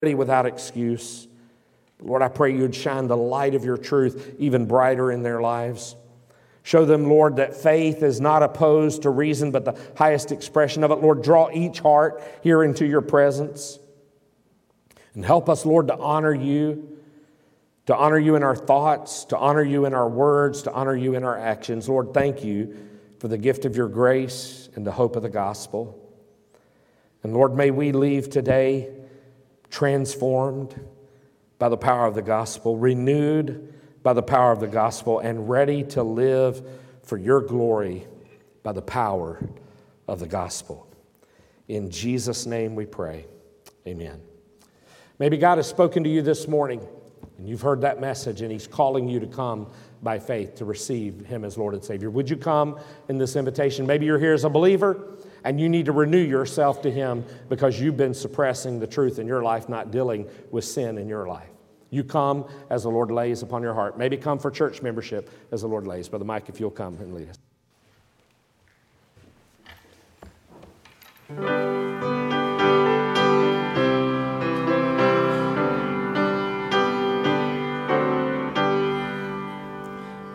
without excuse. Lord, I pray you'd shine the light of your truth even brighter in their lives. Show them, Lord, that faith is not opposed to reason, but the highest expression of it. Lord, draw each heart here into your presence. And help us, Lord, to honor you in our thoughts, to honor you in our words, to honor you in our actions. Lord, thank you for the gift of your grace and the hope of the gospel. And Lord, may we leave today transformed by the power of the gospel, renewed by the power of the gospel, and ready to live for your glory by the power of the gospel. In Jesus' name we pray. Amen. Maybe God has spoken to you this morning, and you've heard that message, and he's calling you to come by faith to receive him as Lord and Savior. Would you come in this invitation? Maybe you're here as a believer, and you need to renew yourself to him because you've been suppressing the truth in your life, not dealing with sin in your life. You come as the Lord lays upon your heart. Maybe come for church membership as the Lord lays. Brother Mike, if you'll come and lead us.